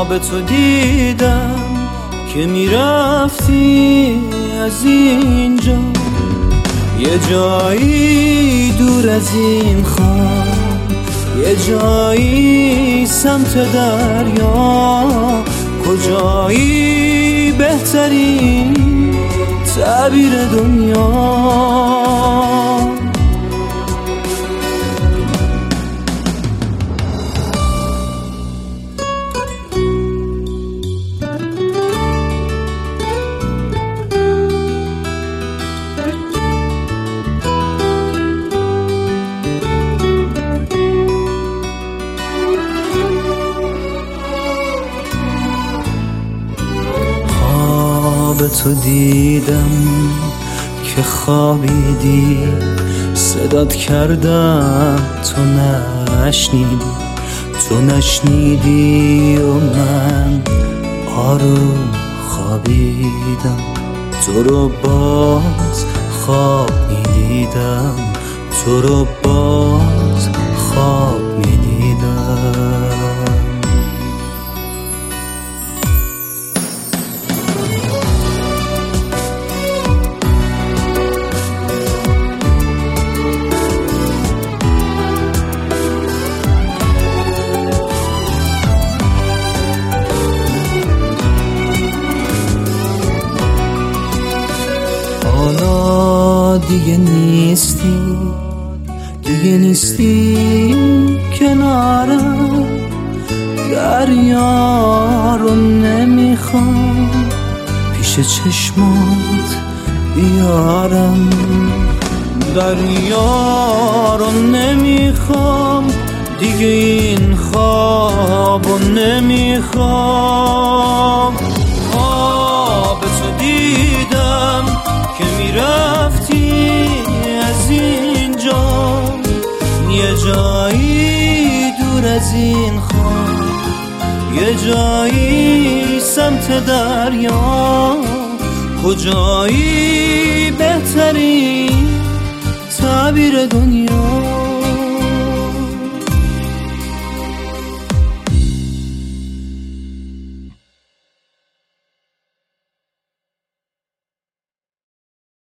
خواب تو دیدم که میرفتی از اینجا، یه جایی دور از این خان، یه جایی سمت دریا، کجایی بهترین تعبیر دنیا. خواب تو دیدم که خوابیدی، صدات کردم تو نشنیدی و من آروم خوابیدم. تو رو باز خواب میدیدم، تو رو باز خواب میدیدم. حالا دیگه نیستی کنارم، دریا رو نمیخوام پیش چشمات بیارم، دریا رو نمیخوام دیگه، این خواب رو نمیخوام. خواب تو دیدم که میرفتی از اینجا، یه جایی دور از این خان، یه جایی سمت دریا، کجایی بهترین تعبیر دنیا.